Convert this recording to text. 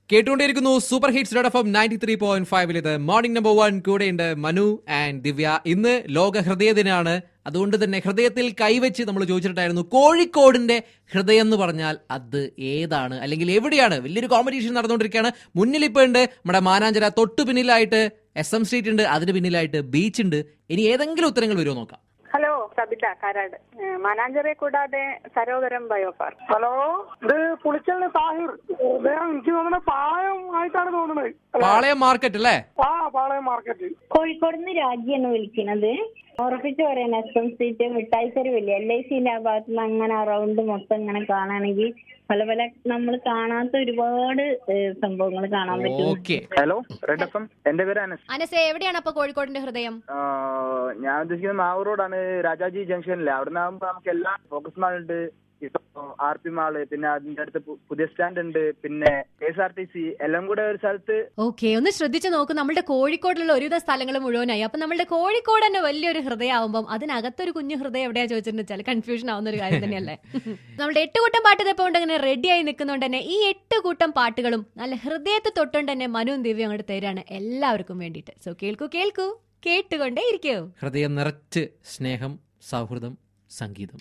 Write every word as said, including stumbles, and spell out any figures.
കേട്ടുകൊണ്ടിരിക്കുന്നു super hits dot F M ninety three point ഫൈവിൽ. ഇത് മോർണിംഗ് നമ്പർ വൺ. കൂടെയുണ്ട് മനു ആൻഡ് ദിവ്യ. ഇന്ന് ലോക ഹൃദയ ദിനമാണ്. അതുകൊണ്ട് തന്നെ ഹൃദയത്തിൽ കൈവച്ച് നമ്മൾ ചോദിച്ചിട്ടായിരുന്നു, കോഴിക്കോടിന്റെ ഹൃദയം എന്ന് പറഞ്ഞാൽ അത് ഏതാണ്, അല്ലെങ്കിൽ എവിടെയാണ്? വലിയൊരു കോമ്പറ്റീഷൻ നടന്നുകൊണ്ടിരിക്കുകയാണ്. മുന്നിൽ ഇപ്പോൾ ഉണ്ട് നമ്മുടെ മാനാഞ്ചിറ, തൊട്ടു പിന്നിലായിട്ട് എസ് എം സ്ട്രീറ്റ് ഉണ്ട്, അതിന് പിന്നിലായിട്ട് ബീച്ച് ഉണ്ട്. ഇനി ഏതെങ്കിലും ഉത്തരങ്ങൾ വരുമോ നോക്കാം. ഹലോ, സബിത കാരാട്. മാനാഞ്ചിറയെ കൂടാതെ സരോവരം ബയോ പാർക്ക്. ഹലോ, ഇത് പുളിക്കലിന് താഹിർ. എനിക്ക് തോന്നുന്നത് പാളയം ആയിട്ടാണ് തോന്നുന്നത്. പാളയം മാർക്കറ്റ് അല്ലേ? ആ, പാളയം മാർക്കറ്റ്. കോഴിക്കോട് നിന്ന് രാജിയാണ് വിളിക്കുന്നത്. ഉറപ്പിച്ച് പറയാൻ എസ് എം സ്ട്രീറ്റ്, മിഠായിത്തെരുവില്ലേ, എൽ ഐ സിന്റെ ആ ഭാഗത്ത് നിന്ന് അങ്ങനെ അറൗണ്ട് മൊത്തം ഇങ്ങനെ കാണുകയാണെങ്കിൽ പല പല നമ്മൾ കാണാത്ത ഒരുപാട് സംഭവങ്ങൾ കാണാൻ പറ്റും. Hello, red F M. എന്റെ പേര് അനസ്. അനസ്, എവിടെയാണ് അപ്പൊ കോഴിക്കോടിന്റെ ഹൃദയം? ഞാൻ ഉദ്ദേശിക്കുന്നത് മാവൂർ റോഡാണ്, രാജാജി ജംഗ്ഷനിലെ. അവിടെ നിന്നാകുമ്പോ നമുക്ക് എല്ലാം ഫോക്കസ് മാൾ ഉണ്ട്, ആർ പി മാള്, പിന്നെ അതിന്റെ അടുത്ത് പുതിയ സ്റ്റാൻഡ് ഉണ്ട്, പിന്നെ K S R T C, എല്ലാം കൂടെ ഒരു സ്ഥലത്ത്. ഓക്കെ, ഒന്ന് ശ്രദ്ധിച്ചു നോക്കൂ. നമ്മുടെ കോഴിക്കോടിലുള്ള ഒരുവിധ സ്ഥലങ്ങൾ മുഴുവനായി. അപ്പൊ നമ്മുടെ കോഴിക്കോട് തന്നെ വലിയൊരു ഹൃദയം ആവുമ്പം അതിനകത്തൊരു കുഞ്ഞു ഹൃദയം എവിടെയാ ചോദിച്ചിട്ടുണ്ടെന്ന് വെച്ചാൽ കൺഫ്യൂഷൻ ആവുന്ന ഒരു കാര്യം തന്നെയല്ലേ. നമ്മുടെ എട്ട് കൂട്ടം പാട്ട് ഇപ്പൊ കൊണ്ട് ഇങ്ങനെ റെഡിയായി നിൽക്കുന്നതുകൊണ്ട് തന്നെ ഈ എട്ട് കൂട്ടം പാട്ടുകളും നല്ല ഹൃദയത്തെ തൊട്ടുകൊണ്ട് തന്നെ മനുവും ദിവ്യം അങ്ങോട്ട് തരാണ് എല്ലാവർക്കും വേണ്ടിയിട്ട്. സോ കേൾക്കൂ കേൾക്കൂ, കേട്ടുകൊണ്ടേ ഇരിക്കൂ. ഹൃദയം നിറച്ച് സ്നേഹം, സൗഹൃദം, സംഗീതം.